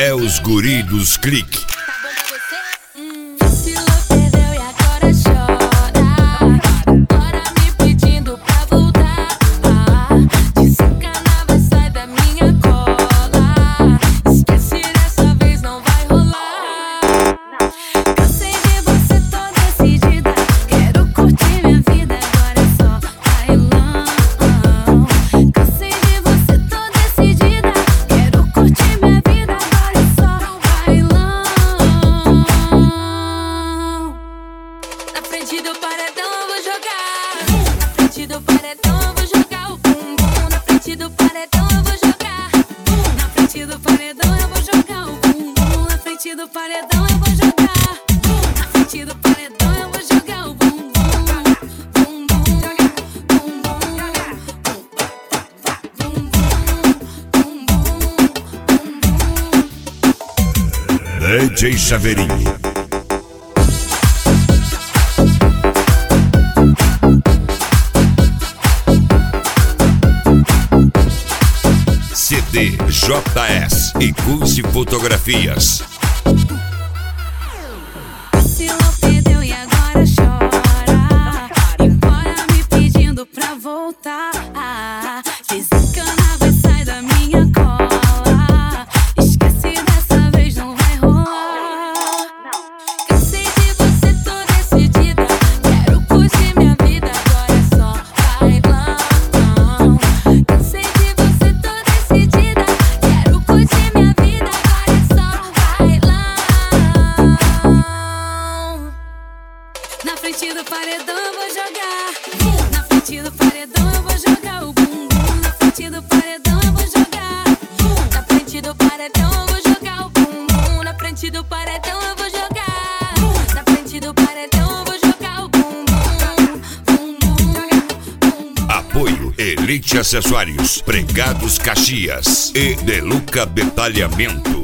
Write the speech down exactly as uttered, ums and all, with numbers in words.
é os guri dos clique. Do paredão eu vou jogar. Na frente do paredão eu vou jogar o bumbum. Na frente do paredão eu vou jogar. Na frente do paredão eu vou jogar o bumbum. Na frente do paredão eu vou jogar. Na frente do paredão eu vou jogar o bumbum. D J Chaveirinho. C D J S e Curse Fotografias. Se ofendeu e agora chora, embora me pedindo pra voltar. Desencana, vai sair da minha cola. Esquece, dessa vez não vai rolar. Cansei de você, tô decidida. Quero curtir minha vida, agora é só bailão. Cansei de você, tô decidida. Quero curtir minha vida, agora é só bailão. Na frente do paredão eu vou jogar. Na frente do paredão eu vou jogar o bumbum. Na frente do paredão eu vou jogar. Na frente do paredão eu vou jogar o bumbum. Na frente do paredão eu vou jogar. Na frente do paredão eu vou jogar o bumbum. Bumbum. Apoio Elite Acessórios, Pregados Caxias e Deluca Detalhamento.